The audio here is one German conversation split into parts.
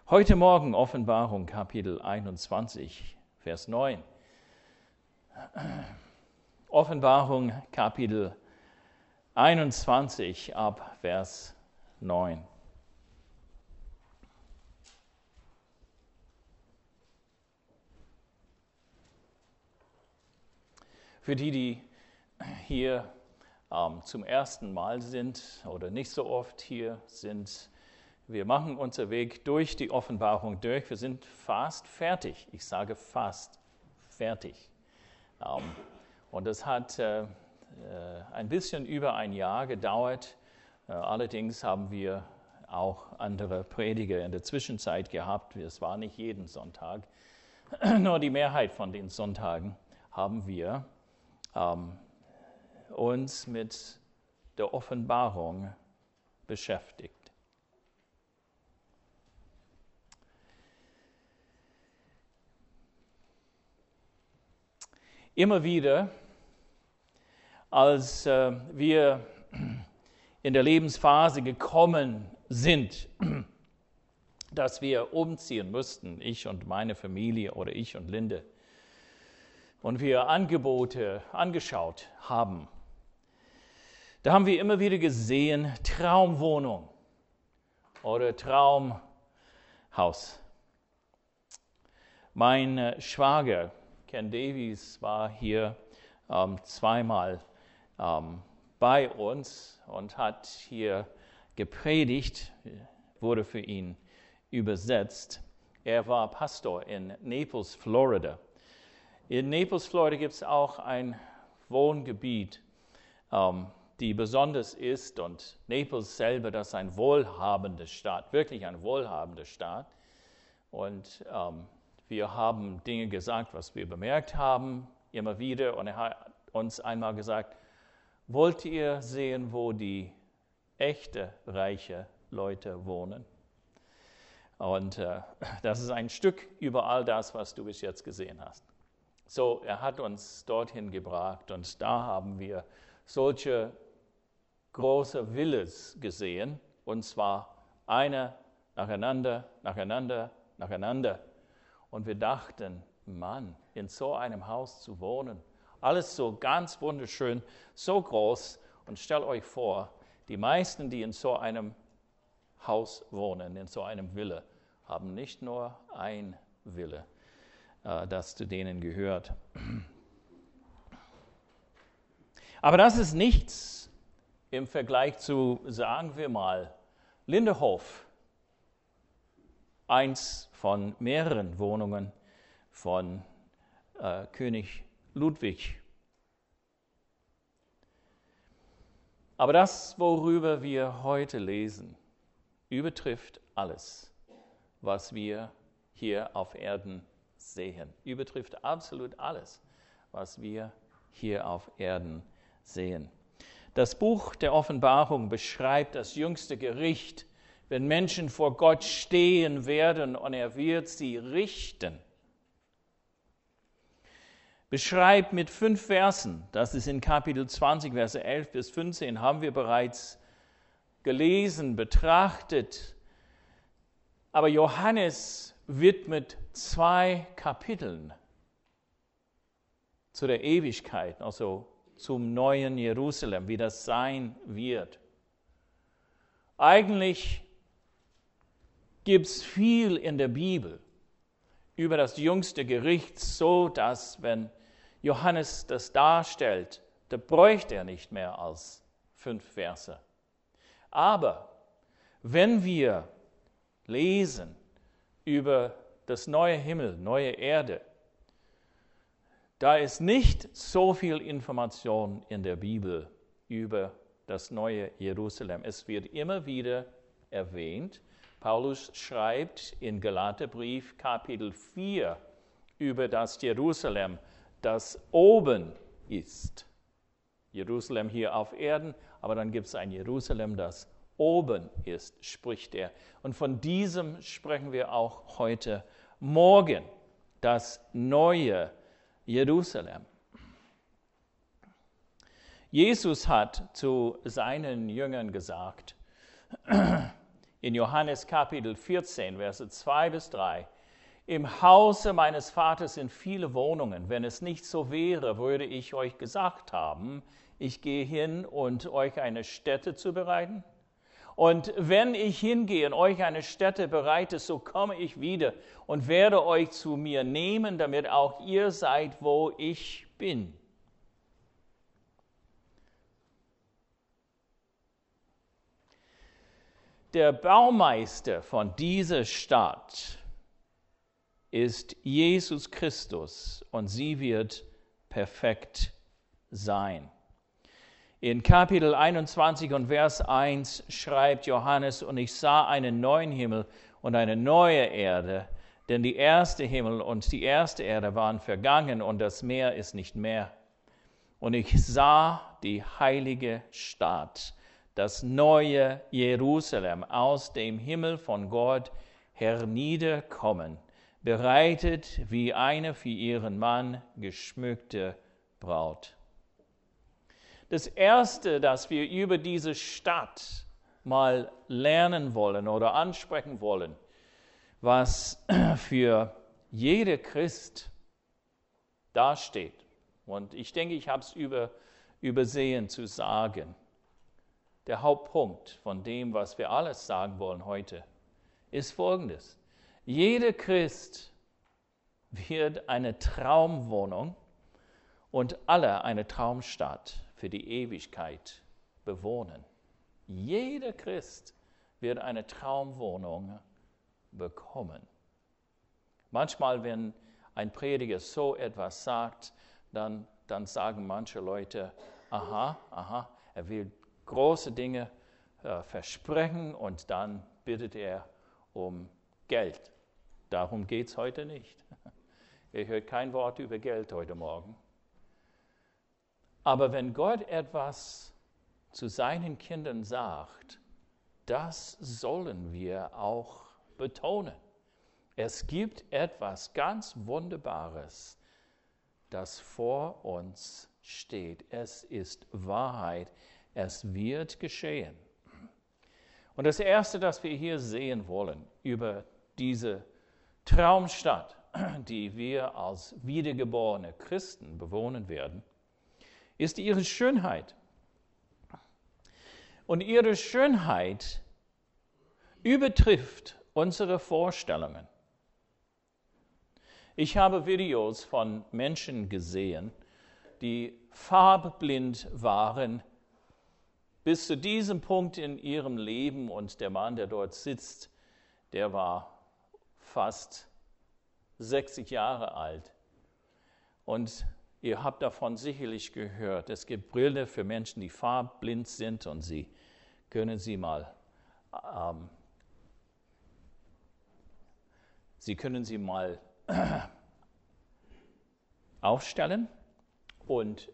Heute Morgen Offenbarung Kapitel 21, Vers 9. Offenbarung Kapitel 21 ab Vers 9. Für die hier zum ersten Mal sind oder nicht so oft hier sind, wir machen unseren Weg durch die Offenbarung durch. Wir sind fast fertig. Ich sage fast fertig. Und das hat ein bisschen über ein Jahr gedauert. Allerdings haben wir auch andere Prediger in der Zwischenzeit gehabt. Es war nicht jeden Sonntag. Nur die Mehrheit von den Sonntagen haben wir uns mit der Offenbarung beschäftigt. Immer wieder, als wir in der Lebensphase gekommen sind, dass wir umziehen mussten, ich und meine Familie oder ich und Linde, und wir Angebote angeschaut haben, da haben wir immer wieder gesehen, Traumwohnung oder Traumhaus. Mein Schwager, Ken Davies, war hier zweimal bei uns und hat hier gepredigt, wurde für ihn übersetzt. Er war Pastor in Naples, Florida. In Naples, Florida gibt es auch ein Wohngebiet, die besonders ist, und Naples selber, das ist ein wohlhabender Staat, wirklich ein wohlhabender Staat. Und wir haben Dinge gesagt, was wir bemerkt haben, immer wieder. Und er hat uns einmal gesagt, wollt ihr sehen, wo die echte reiche Leute wohnen? Und das ist ein Stück über all das, was du bis jetzt gesehen hast. So, er hat uns dorthin gebracht und da haben wir solche große Villas gesehen, und zwar eine nacheinander. Und wir dachten, Mann, in so einem Haus zu wohnen, alles so ganz wunderschön, so groß. Und stellt euch vor, die meisten, die in so einem Haus wohnen, in so einem Villa, haben nicht nur ein Villa, das zu denen gehört. Aber das ist nichts im Vergleich zu, sagen wir mal, Linderhof. Eins von mehreren Wohnungen von König Ludwig. Aber das, worüber wir heute lesen, übertrifft alles, was wir hier auf Erden sehen. Übertrifft absolut alles, was wir hier auf Erden sehen. Das Buch der Offenbarung beschreibt das jüngste Gericht, wenn Menschen vor Gott stehen werden und er wird sie richten. Beschreibt mit 5 Versen, das ist in Kapitel 20, Verse 11 bis 15, haben wir bereits gelesen, betrachtet. Aber Johannes widmet 2 Kapiteln zu der Ewigkeit, also zum neuen Jerusalem, wie das sein wird. Eigentlich gibt es viel in der Bibel über das jüngste Gericht, so dass, wenn Johannes das darstellt, da bräuchte er nicht mehr als 5 Verse. Aber wenn wir lesen über das neue Himmel, neue Erde, da ist nicht so viel Information in der Bibel über das neue Jerusalem. Es wird immer wieder erwähnt. Paulus schreibt in Galaterbrief Kapitel 4 über das Jerusalem, das oben ist. Jerusalem hier auf Erden, aber dann gibt es ein Jerusalem, das oben ist, spricht er. Und von diesem sprechen wir auch heute Morgen, das neue Jerusalem. Jesus hat zu seinen Jüngern gesagt, in Johannes Kapitel 14, Verse 2 bis 3. Im Hause meines Vaters sind viele Wohnungen. Wenn es nicht so wäre, würde ich euch gesagt haben, ich gehe hin, und euch eine Stätte zu bereiten. Und wenn ich hingehe und euch eine Stätte bereite, so komme ich wieder und werde euch zu mir nehmen, damit auch ihr seid, wo ich bin. Der Baumeister von dieser Stadt ist Jesus Christus, und sie wird perfekt sein. In Kapitel 21 und Vers 1 schreibt Johannes: Und ich sah einen neuen Himmel und eine neue Erde, denn die erste Himmel und die erste Erde waren vergangen und das Meer ist nicht mehr. Und ich sah die heilige Stadt, das neue Jerusalem, aus dem Himmel von Gott herniederkommen, bereitet wie eine für ihren Mann geschmückte Braut. Das Erste, das wir über diese Stadt mal lernen wollen oder ansprechen wollen, was für jeder Christ dasteht, und ich denke, ich habe es übersehen zu sagen, der Hauptpunkt von dem, was wir alles sagen wollen heute, ist Folgendes. Jeder Christ wird eine Traumwohnung und alle eine Traumstadt für die Ewigkeit bewohnen. Jeder Christ wird eine Traumwohnung bekommen. Manchmal, wenn ein Prediger so etwas sagt, dann sagen manche Leute, aha, er will große Dinge versprechen und dann bittet er um Geld. Darum geht es heute nicht. Ihr hört kein Wort über Geld heute Morgen. Aber wenn Gott etwas zu seinen Kindern sagt, das sollen wir auch betonen. Es gibt etwas ganz Wunderbares, das vor uns steht. Es ist Wahrheit. Es wird geschehen. Und das Erste, das wir hier sehen wollen über diese Traumstadt, die wir als wiedergeborene Christen bewohnen werden, ist ihre Schönheit. Und ihre Schönheit übertrifft unsere Vorstellungen. Ich habe Videos von Menschen gesehen, die farbblind waren bis zu diesem Punkt in ihrem Leben, und der Mann, der dort sitzt, der war fast 60 Jahre alt. Und ihr habt davon sicherlich gehört. Es gibt Brillen für Menschen, die farbblind sind, und sie können sie mal aufstellen. Und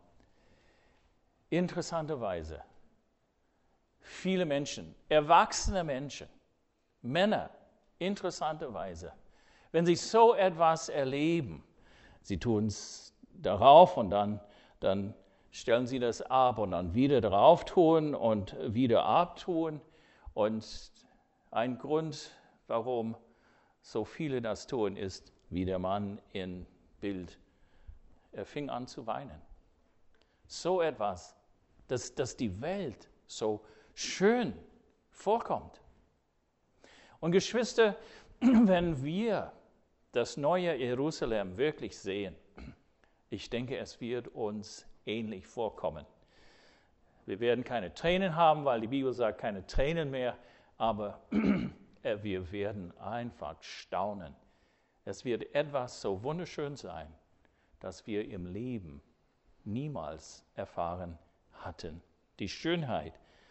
interessanterweise, viele Menschen, erwachsene Menschen, Männer, interessanterweise, wenn sie so etwas erleben, sie tun es darauf und dann stellen sie das ab und dann wieder drauf tun und wieder abtun. Und ein Grund, warum so viele das tun, ist, wie der Mann im Bild. Er fing an zu weinen. So etwas, dass die Welt so schön vorkommt. Und Geschwister, wenn wir das neue Jerusalem wirklich sehen, ich denke, es wird uns ähnlich vorkommen. Wir werden keine Tränen haben, weil die Bibel sagt, keine Tränen mehr, aber wir werden einfach staunen. Es wird etwas so wunderschön sein, das wir im Leben niemals erfahren hatten. Die Schönheit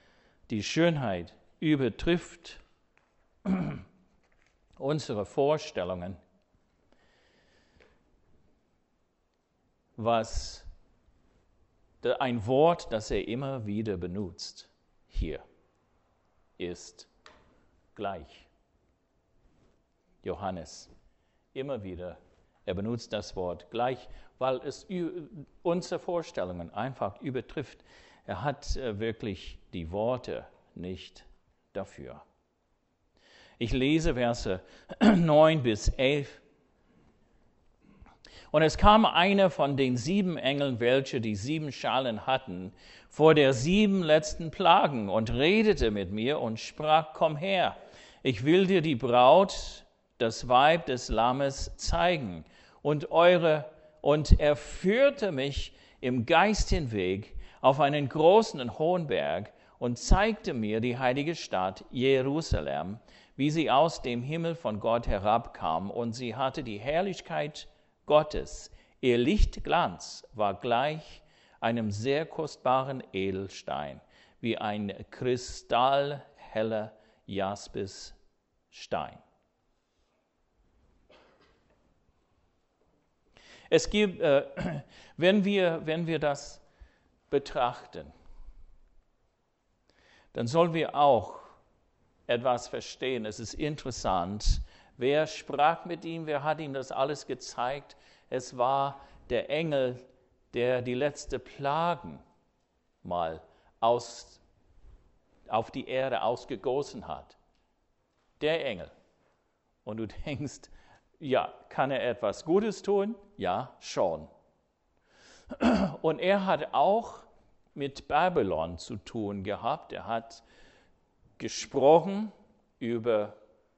übertrifft unsere Vorstellungen, was ein Wort, das er immer wieder benutzt hier, ist gleich. Johannes, immer wieder, er benutzt das Wort gleich, weil es unsere Vorstellungen einfach übertrifft. Er hat wirklich die Worte nicht dafür. Ich lese Verse 9 bis 11. Und es kam einer von den 7 Engeln, welche die 7 Schalen hatten, vor der 7 letzten Plagen und redete mit mir und sprach, komm her, ich will dir die Braut, das Weib des Lammes, zeigen. Und er führte mich im Geist hinweg auf einen großen und hohen Berg und zeigte mir die heilige Stadt Jerusalem, wie sie aus dem Himmel von Gott herabkam. Und sie hatte die Herrlichkeit Gottes. Ihr Lichtglanz war gleich einem sehr kostbaren Edelstein, wie ein kristallheller Jaspisstein. Es gibt, wenn wir das betrachten, dann sollen wir auch etwas verstehen. Es ist interessant. Wer sprach mit ihm? Wer hat ihm das alles gezeigt? Es war der Engel, der die letzten Plagen mal auf die Erde ausgegossen hat. Der Engel. Und du denkst, ja, kann er etwas Gutes tun? Ja, schon. Und er hat auch mit Babylon zu tun gehabt. Er hat gesprochen über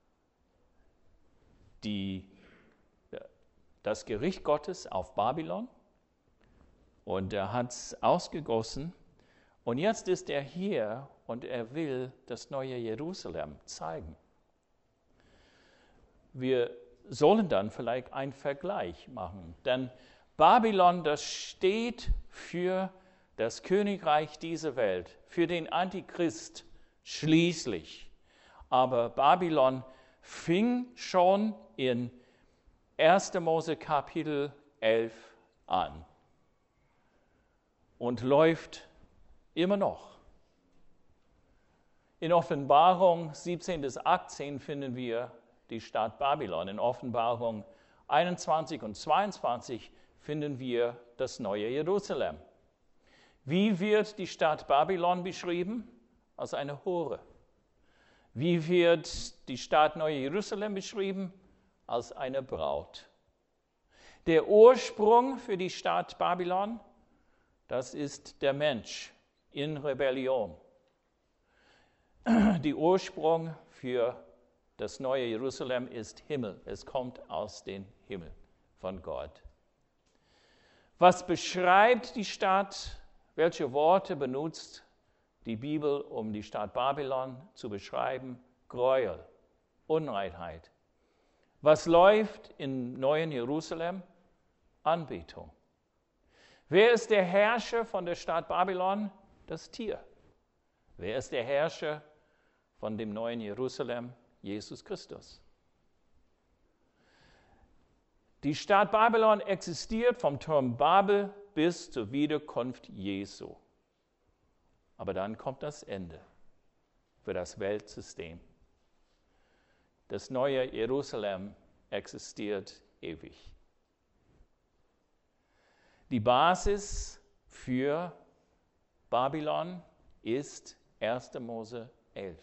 das Gericht Gottes auf Babylon. Und er hat es ausgegossen. Und jetzt ist er hier und er will das neue Jerusalem zeigen. Wir sollen dann vielleicht einen Vergleich machen. Denn Babylon, das steht für das Königreich dieser Welt, für den Antichrist schließlich. Aber Babylon fing schon in 1. Mose Kapitel 11 an und läuft immer noch. In Offenbarung 17 bis 18 finden wir die Stadt Babylon. In Offenbarung 21 und 22 finden wir das neue Jerusalem. Wie wird die Stadt Babylon beschrieben? Als eine Hure. Wie wird die Stadt Neue Jerusalem beschrieben? Als eine Braut. Der Ursprung für die Stadt Babylon, das ist der Mensch in Rebellion. Der Ursprung für das neue Jerusalem ist Himmel. Es kommt aus dem Himmel von Gott. Was beschreibt die Stadt? Welche Worte benutzt die Bibel, um die Stadt Babylon zu beschreiben? Gräuel, Unreinheit. Was läuft im neuen Jerusalem? Anbetung. Wer ist der Herrscher von der Stadt Babylon? Das Tier. Wer ist der Herrscher von dem neuen Jerusalem? Jesus Christus. Die Stadt Babylon existiert vom Turm Babel bis zur Wiederkunft Jesu. Aber dann kommt das Ende für das Weltsystem. Das neue Jerusalem existiert ewig. Die Basis für Babylon ist 1. Mose 11.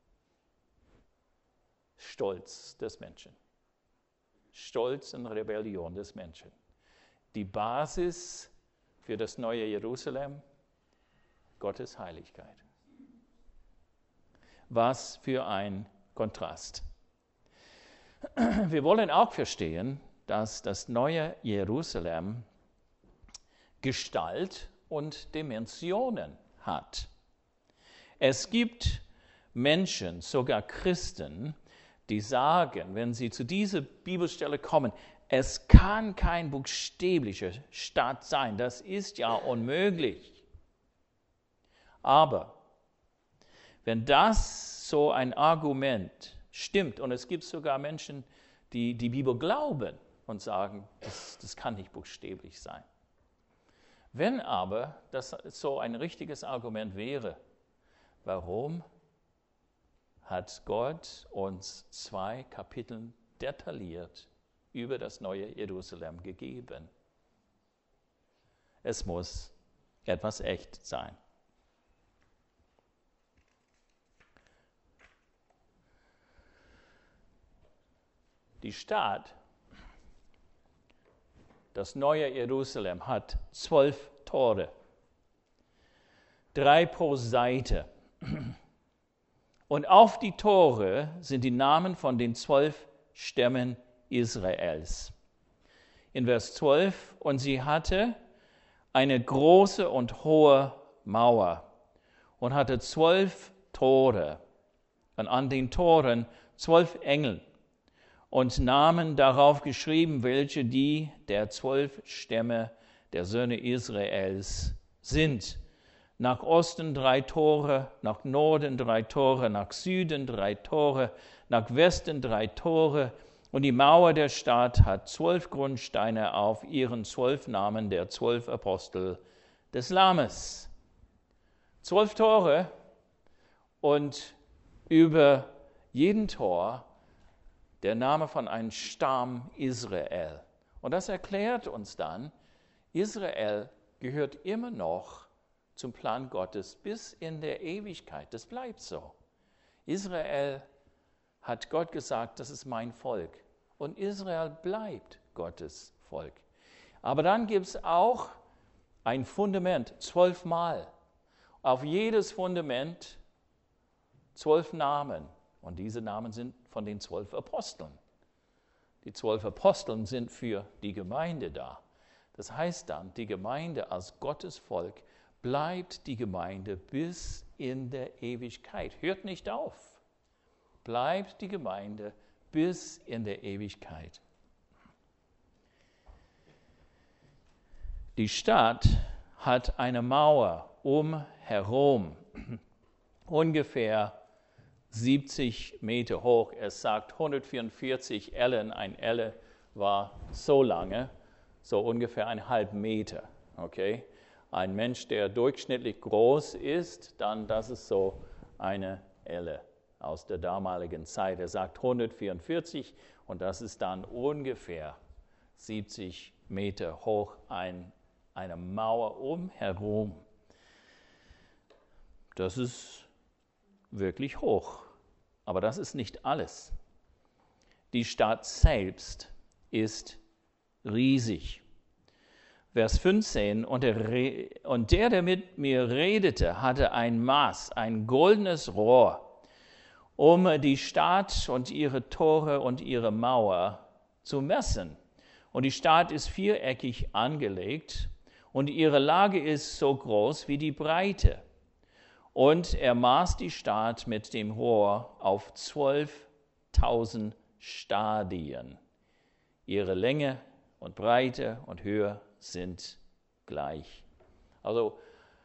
Stolz des Menschen. Stolz und Rebellion des Menschen. Die Basis für das neue Jerusalem, Gottes Heiligkeit. Was für ein Kontrast. Wir wollen auch verstehen, dass das neue Jerusalem Gestalt und Dimensionen hat. Es gibt Menschen, sogar Christen, die sagen, wenn sie zu dieser Bibelstelle kommen, es kann kein buchstäblicher Staat sein, das ist ja unmöglich. Aber wenn das so ein Argument stimmt, und es gibt sogar Menschen, die die Bibel glauben und sagen, das kann nicht buchstäblich sein. Wenn aber das so ein richtiges Argument wäre, warum hat Gott uns 2 Kapitel detailliert über das neue Jerusalem gegeben? Es muss etwas echt sein. Die Stadt, das neue Jerusalem, hat 12 Tore, 3 pro Seite. Und auf die Tore sind die Namen von den 12 Stämmen Israels. In Vers 12, und sie hatte eine große und hohe Mauer und hatte 12 Tore und an den Toren 12 Engel und Namen darauf geschrieben, welche die der 12 Stämme der Söhne Israels sind. Nach Osten 3 Tore, nach Norden 3 Tore, nach Süden 3 Tore, nach Westen 3 Tore. Und die Mauer der Stadt hat 12 Grundsteine auf ihren 12 Namen der 12 Apostel des Lammes. 12 Tore und über jeden Tor der Name von einem Stamm Israel. Und das erklärt uns dann, Israel gehört immer noch zum Plan Gottes bis in der Ewigkeit. Das bleibt so. Israel hat Gott gesagt, das ist mein Volk. Und Israel bleibt Gottes Volk. Aber dann gibt es auch ein Fundament, 12 Mal. Auf jedes Fundament 12 Namen. Und diese Namen sind von den 12 Aposteln. Die 12 Aposteln sind für die Gemeinde da. Das heißt dann, die Gemeinde als Gottes Volk bleibt die Gemeinde bis in der Ewigkeit. Hört nicht auf. Bleibt die Gemeinde bis in der Ewigkeit. Die Stadt hat eine Mauer umherum, ungefähr 70 Meter hoch. Es sagt 144 Ellen. Ein Elle war so lange, so ungefähr 1,5 Meter. Okay? Ein Mensch, der durchschnittlich groß ist, dann das ist so eine Elle aus der damaligen Zeit. Er sagt 144 und das ist dann ungefähr 70 Meter hoch, eine Mauer umherum. Das ist wirklich hoch. Aber das ist nicht alles. Die Stadt selbst ist riesig. Vers 15, und der mit mir redete, hatte ein Maß, ein goldenes Rohr, um die Stadt und ihre Tore und ihre Mauer zu messen. Und die Stadt ist viereckig angelegt und ihre Lage ist so groß wie die Breite. Und er maß die Stadt mit dem Rohr auf 12.000 Stadien. Ihre Länge und Breite und Höhe sind gleich. Also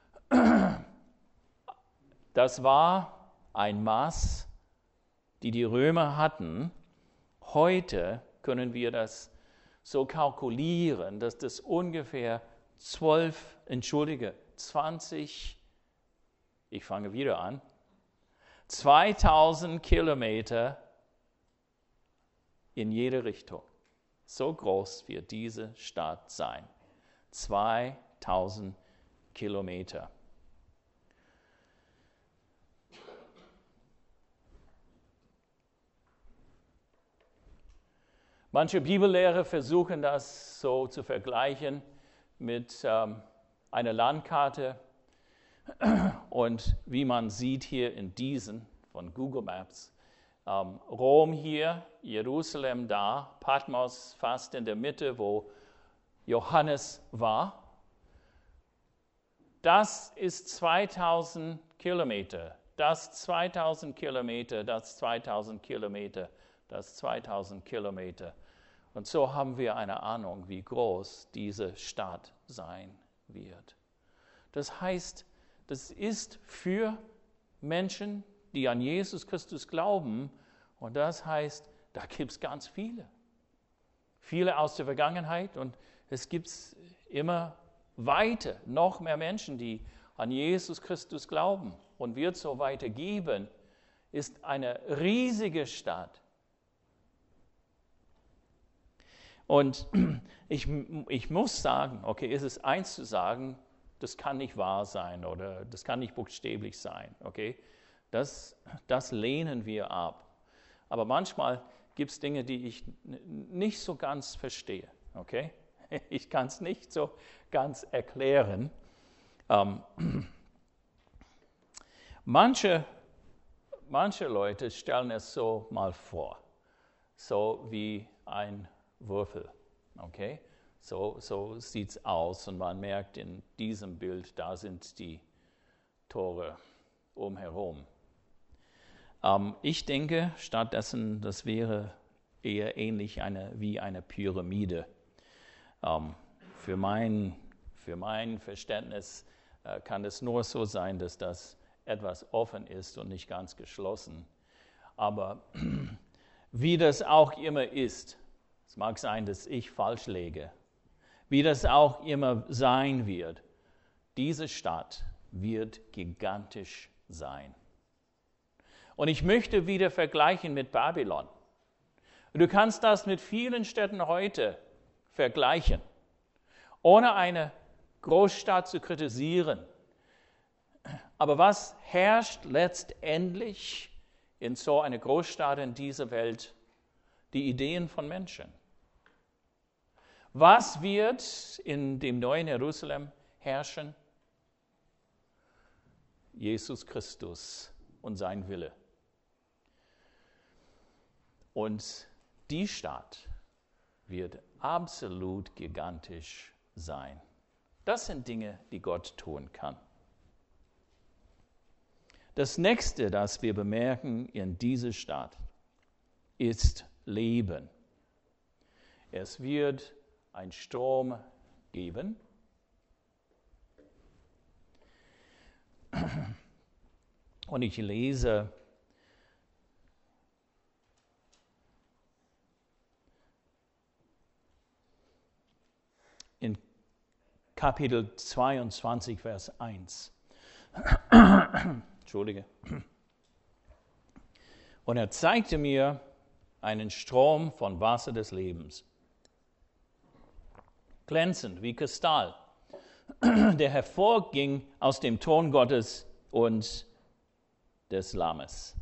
das war ein Maß, die Römer hatten. Heute können wir das so kalkulieren, dass das ungefähr 2000 Kilometer in jede Richtung. So groß wird diese Stadt sein. 2000 Kilometer. Manche Bibellehrer versuchen das so zu vergleichen mit einer Landkarte. Und wie man sieht hier in diesen von Google Maps, Rom hier, Jerusalem da, Patmos fast in der Mitte, wo Johannes war. Das ist 2000 Kilometer, das 2000 Kilometer, das 2000 Kilometer, das 2000 Kilometer. Und so haben wir eine Ahnung, wie groß diese Stadt sein wird. Das heißt, das ist für Menschen, die an Jesus Christus glauben. Und das heißt, da gibt es ganz viele. Viele aus der Vergangenheit und es gibt immer weiter, noch mehr Menschen, die an Jesus Christus glauben und wird so weitergeben, ist eine riesige Stadt. Und ich muss sagen, okay, es ist eins zu sagen, das kann nicht wahr sein oder das kann nicht buchstäblich sein, okay? Das lehnen wir ab. Aber manchmal gibt es Dinge, die ich nicht so ganz verstehe. Okay? Ich kann es nicht so ganz erklären. Manche Leute stellen es so mal vor, so wie ein Würfel. Okay? So sieht es aus und man merkt in diesem Bild, da sind die Tore umherum. Ich denke, stattdessen, das wäre eher ähnlich wie eine Pyramide. Für mein Verständnis kann es nur so sein, dass das etwas offen ist und nicht ganz geschlossen. Aber wie das auch immer ist, es mag sein, dass ich falsch liege, wie das auch immer sein wird, diese Stadt wird gigantisch sein. Und ich möchte wieder vergleichen mit Babylon. Du kannst das mit vielen Städten heute vergleichen, ohne eine Großstadt zu kritisieren. Aber was herrscht letztendlich in so einer Großstadt in dieser Welt? Die Ideen von Menschen. Was wird in dem neuen Jerusalem herrschen? Jesus Christus und sein Wille. Und die Stadt wird absolut gigantisch sein. Das sind Dinge, die Gott tun kann. Das nächste, das wir bemerken in dieser Stadt, ist Leben. Es wird einen Strom geben. Und ich lese in Kapitel 22, Vers 1. Entschuldige. Und er zeigte mir einen Strom von Wasser des Lebens, glänzend wie Kristall, der hervorging aus dem Thron Gottes und des Lammes.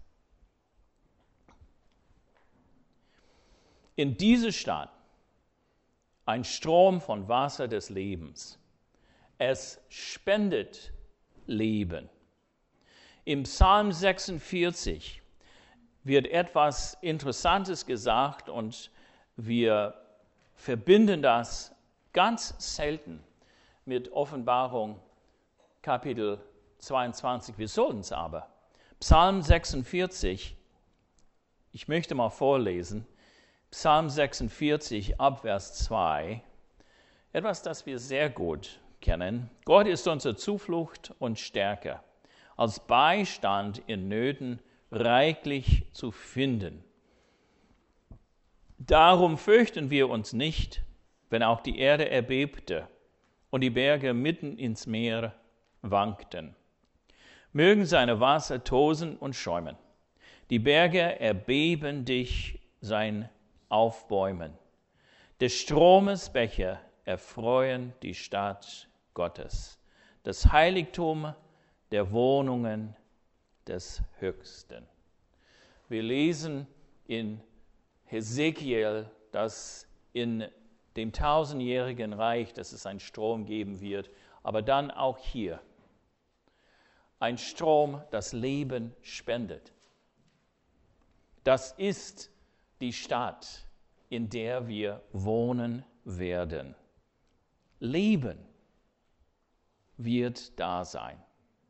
In dieser Stadt ein Strom von Wasser des Lebens. Es spendet Leben. Im Psalm 46 wird etwas Interessantes gesagt und wir verbinden das ganz selten mit Offenbarung Kapitel 22. Wir sollten es aber. Psalm 46, ich möchte mal vorlesen, Psalm 46 ab Vers 2, etwas, das wir sehr gut kennen. Gott ist unsere Zuflucht und Stärke, als Beistand in Nöten reichlich zu finden. Darum fürchten wir uns nicht, wenn auch die Erde erbebte und die Berge mitten ins Meer wankten. Mögen seine Wasser tosen und schäumen. Die Berge erbeben dich sein Aufbäumen. Des Stromes Becher erfreuen die Stadt Gottes, das Heiligtum der Wohnungen des Höchsten. Wir lesen in Hesekiel, dass in dem 1000-jährigen Reich, dass es einen Strom geben wird, aber dann auch hier ein Strom, das Leben spendet. Das ist die Stadt, in der wir wohnen werden. Leben wird da sein.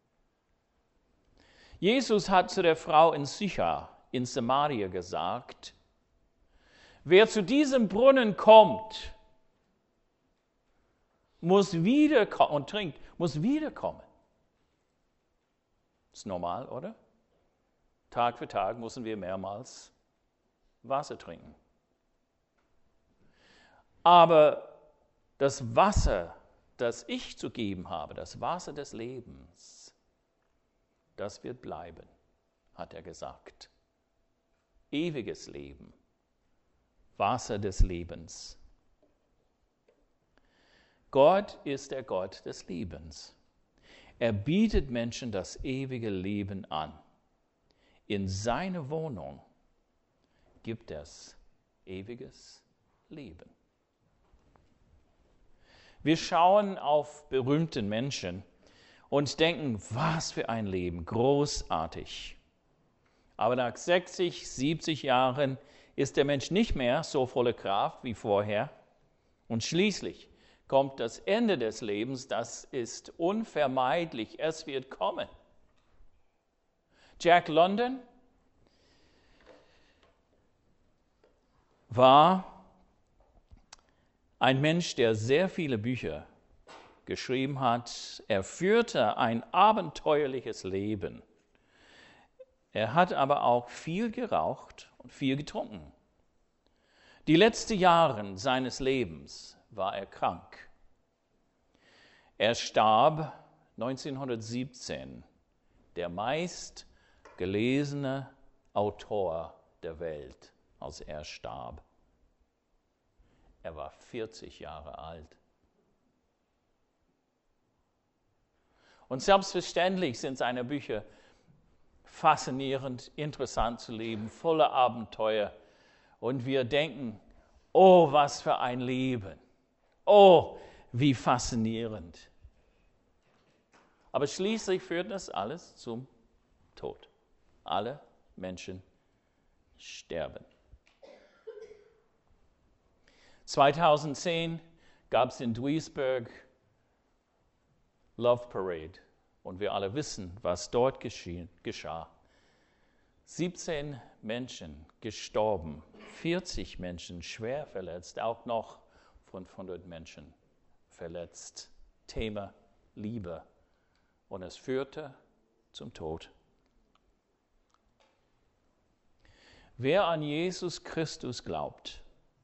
Jesus hat zu der Frau in Sychar in Samaria gesagt, wer zu diesem Brunnen kommt, muss wiederkommen und trinkt, muss wiederkommen. Ist normal, oder? Tag für Tag müssen wir mehrmals Wasser trinken. Aber das Wasser, das ich zu geben habe, das Wasser des Lebens, das wird bleiben, hat er gesagt. Ewiges Leben, Wasser des Lebens. Gott ist der Gott des Lebens. Er bietet Menschen das ewige Leben an. In seiner Wohnung gibt es ewiges Leben. Wir schauen auf berühmte Menschen und denken, was für ein Leben, großartig. Aber nach 60, 70 Jahren ist der Mensch nicht mehr so voller Kraft wie vorher. Und schließlich kommt das Ende des Lebens, das ist unvermeidlich, es wird kommen. Jack London war ein Mensch, der sehr viele Bücher geschrieben hat. Er führte ein abenteuerliches Leben. Er hat aber auch viel geraucht und viel getrunken. Die letzten Jahre seines Lebens war er krank. Er starb 1917, der meistgelesene Autor der Welt, als er starb. Er war 40 Jahre alt. Und selbstverständlich sind seine Bücher faszinierend, interessant zu lesen, voller Abenteuer. Und wir denken, oh, was für ein Leben. Oh, wie faszinierend. Aber schließlich führt das alles zum Tod. Alle Menschen sterben. 2010 gab es in Duisburg Love Parade. Und wir alle wissen, was dort geschah. 17 Menschen gestorben, 40 Menschen schwer verletzt, auch noch 500 Menschen verletzt. Thema Liebe. Und es führte zum Tod. Wer an Jesus Christus glaubt,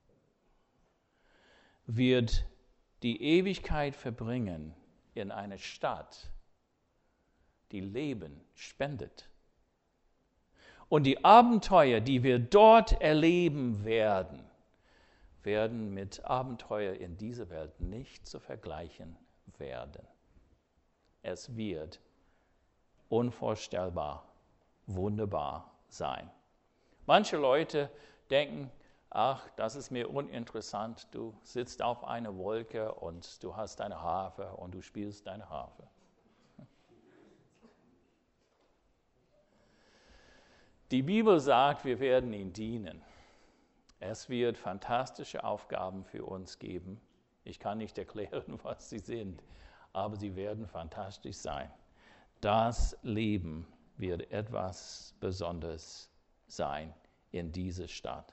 wird die Ewigkeit verbringen in einer Stadt, die Leben spendet. Und die Abenteuer, die wir dort erleben werden, werden mit Abenteuer in dieser Welt nicht zu vergleichen werden. Es wird unvorstellbar, wunderbar sein. Manche Leute denken, ach, das ist mir uninteressant, du sitzt auf einer Wolke und du hast deine Harfe und du spielst deine Harfe. Die Bibel sagt, wir werden ihm dienen. Es wird fantastische Aufgaben für uns geben. Ich kann nicht erklären, was sie sind, aber sie werden fantastisch sein. Das Leben wird etwas Besonderes sein in dieser Stadt.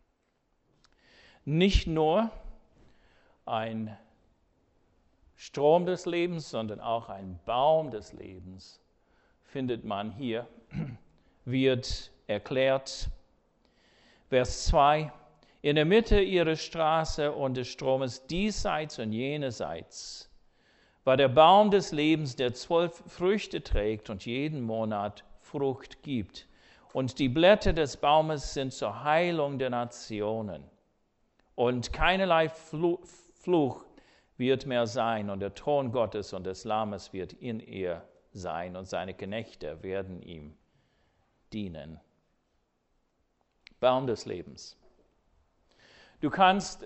Nicht nur ein Strom des Lebens, sondern auch ein Baum des Lebens findet man hier, wird erklärt. Vers 2, in der Mitte ihrer Straße und des Stromes diesseits und jenerseits war der Baum des Lebens, der 12 Früchte trägt und jeden Monat Frucht gibt. Und die Blätter des Baumes sind zur Heilung der Nationen. Und keinerlei Fluch wird mehr sein, und der Thron Gottes und des Lammes wird in ihr sein, und seine Knechte werden ihm dienen. Baum des Lebens. Du kannst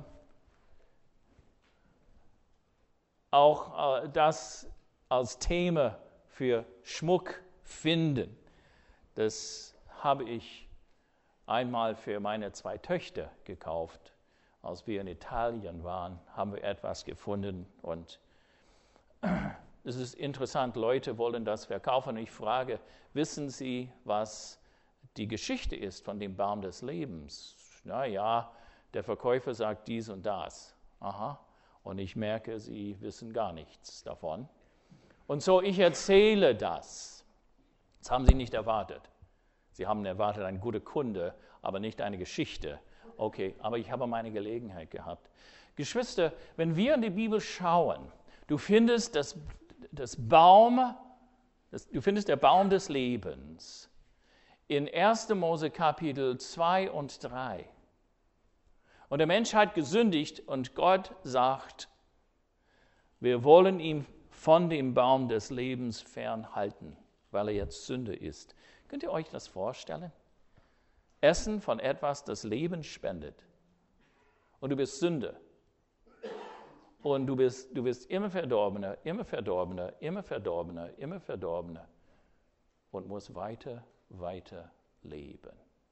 auch das als Thema für Schmuck finden. Das habe ich einmal für meine 2 Töchter gekauft. Als wir in Italien waren, haben wir etwas gefunden und es ist interessant, Leute wollen das verkaufen. Ich frage, wissen Sie, was die Geschichte ist von dem Baum des Lebens? Na ja, der Verkäufer sagt dies und das. Aha, und ich merke, Sie wissen gar nichts davon. Und so, ich erzähle das. Das haben Sie nicht erwartet. Sie haben erwartet, ein guter Kunde, aber nicht eine Geschichte. Okay, aber ich habe meine Gelegenheit gehabt. Geschwister, wenn wir in die Bibel schauen, du findest der Baum des Lebens in 1. Mose Kapitel 2 und 3. Und der Mensch hat gesündigt und Gott sagt, wir wollen ihn von dem Baum des Lebens fernhalten, weil er jetzt Sünde ist. Könnt ihr euch das vorstellen? Essen von etwas, das Leben spendet. Und du bist Sünder. Und du bist immer verdorbener, immer verdorbener, immer verdorbener, immer verdorbener. Und musst weiter leben.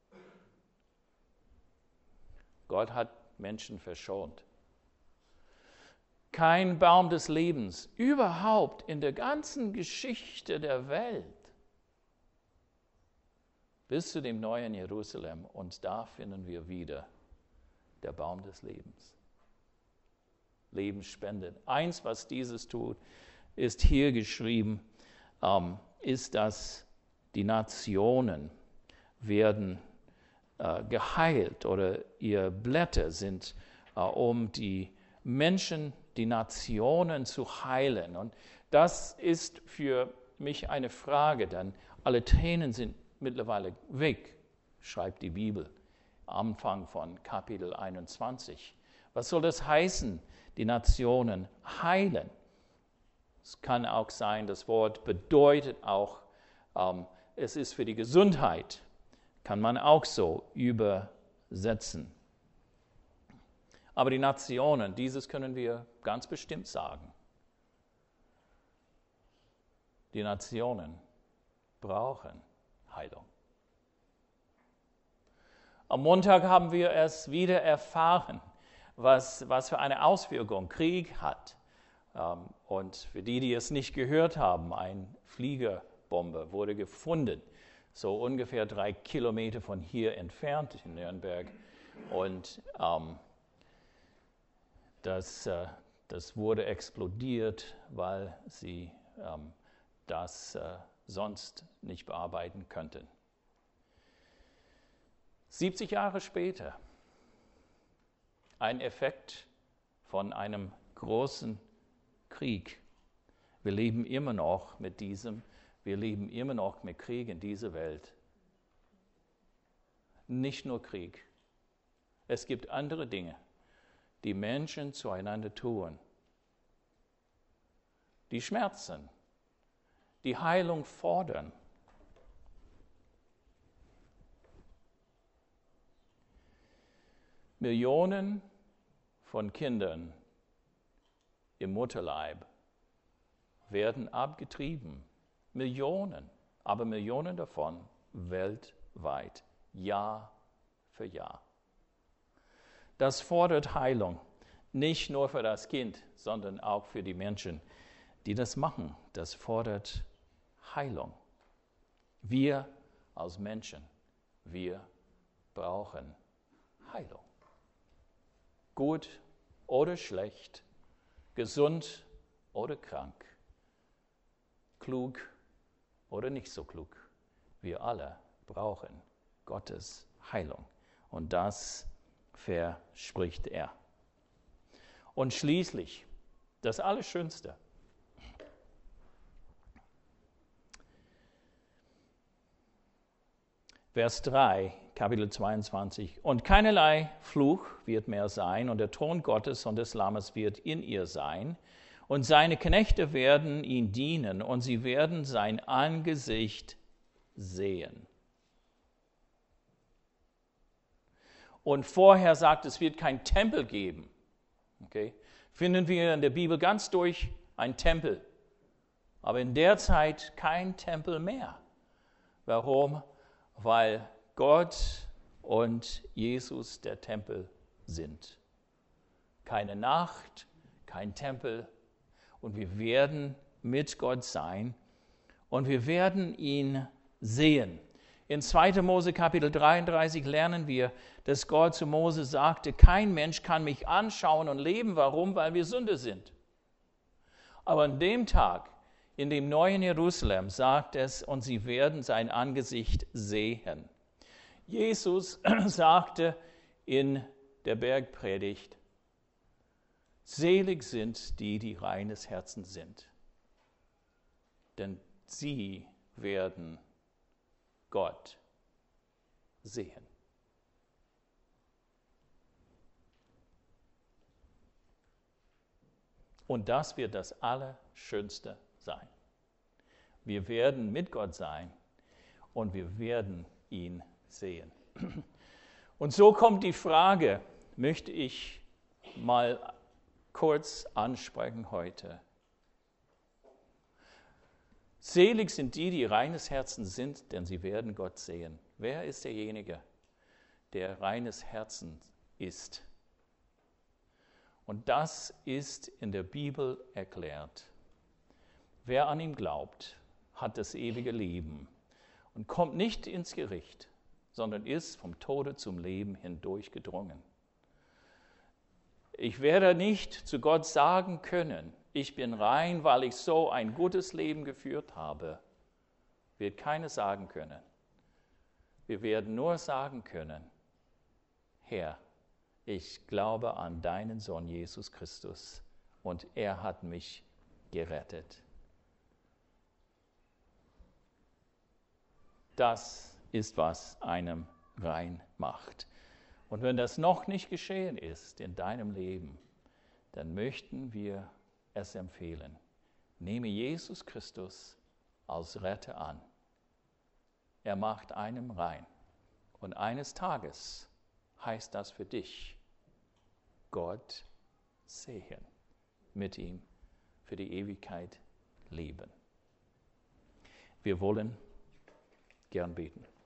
Gott hat Menschen verschont. Kein Baum des Lebens überhaupt in der ganzen Geschichte der Welt bis zu dem neuen Jerusalem. Und da finden wir wieder der Baum des Lebens. Leben spendet. Eins, was dieses tut, ist hier geschrieben, ist, dass die Nationen werden geheilt oder ihre Blätter sind, um die Menschen, die Nationen zu heilen. Und das ist für mich eine Frage, denn alle Tränen sind mittlerweile weg, schreibt die Bibel am Anfang von Kapitel 21. Was soll das heißen, die Nationen heilen? Es kann auch sein, das Wort bedeutet auch, es ist für die Gesundheit, kann man auch so übersetzen. Aber die Nationen, dieses können wir ganz bestimmt sagen. Die Nationen brauchen Heilung. Am Montag haben wir es wieder erfahren, was für eine Auswirkung Krieg hat. Und für die es nicht gehört haben, eine Fliegerbombe wurde gefunden, so ungefähr 3 Kilometer von hier entfernt in Nürnberg. Und das wurde explodiert, weil sie das sonst nicht bearbeiten könnten. 70 Jahre später, ein Effekt von einem großen Krieg. Wir leben immer noch mit Krieg in dieser Welt. Nicht nur Krieg. Es gibt andere Dinge, die Menschen zueinander tun. Die schmerzen, die Heilung fordern. Millionen von Kindern im Mutterleib werden abgetrieben. Millionen, aber Millionen davon weltweit, Jahr für Jahr. Das fordert Heilung, nicht nur für das Kind, sondern auch für die Menschen, die das machen. Das fordert Heilung. Wir als Menschen, wir brauchen Heilung. Gut oder schlecht, gesund oder krank, klug oder nicht so klug. Wir alle brauchen Gottes Heilung. Und das verspricht er. Und schließlich, das Allerschönste. Vers 3, Kapitel 22. Und keinerlei Fluch wird mehr sein, und der Thron Gottes und des Lammes wird in ihr sein, und seine Knechte werden ihn dienen, und sie werden sein Angesicht sehen. Und vorher sagt, es wird kein Tempel geben. Okay? Finden wir in der Bibel ganz durch ein Tempel. Aber in der Zeit kein Tempel mehr. Warum? Weil Gott und Jesus der Tempel sind. Keine Nacht, kein Tempel. Und wir werden mit Gott sein und wir werden ihn sehen. In 2. Mose Kapitel 33 lernen wir, dass Gott zu Mose sagte, kein Mensch kann mich anschauen und leben. Warum? Weil wir Sünder sind. Aber an dem Tag, in dem neuen Jerusalem, sagt es, und sie werden sein Angesicht sehen. Jesus sagte in der Bergpredigt, selig sind die, die reines Herzens sind, denn sie werden Gott sehen. Und das wird das Allerschönste sein. Wir werden mit Gott sein und wir werden ihn sehen. Und so kommt die Frage, möchte ich mal kurz ansprechen heute. Selig sind die, die reines Herzen sind, denn sie werden Gott sehen. Wer ist derjenige, der reines Herzen ist? Und das ist in der Bibel erklärt. Wer an ihn glaubt, hat das ewige Leben und kommt nicht ins Gericht, sondern ist vom Tode zum Leben hindurchgedrungen. Ich werde nicht zu Gott sagen können, ich bin rein, weil ich so ein gutes Leben geführt habe. Wird keiner sagen können. Wir werden nur sagen können, Herr, ich glaube an deinen Sohn Jesus Christus und er hat mich gerettet. Das ist, was einem rein macht. Und wenn das noch nicht geschehen ist in deinem Leben, dann möchten wir es empfehlen. Nehme Jesus Christus als Retter an. Er macht einem rein. Und eines Tages heißt das für dich, Gott sehen, mit ihm für die Ewigkeit leben. Wir wollen gern beten.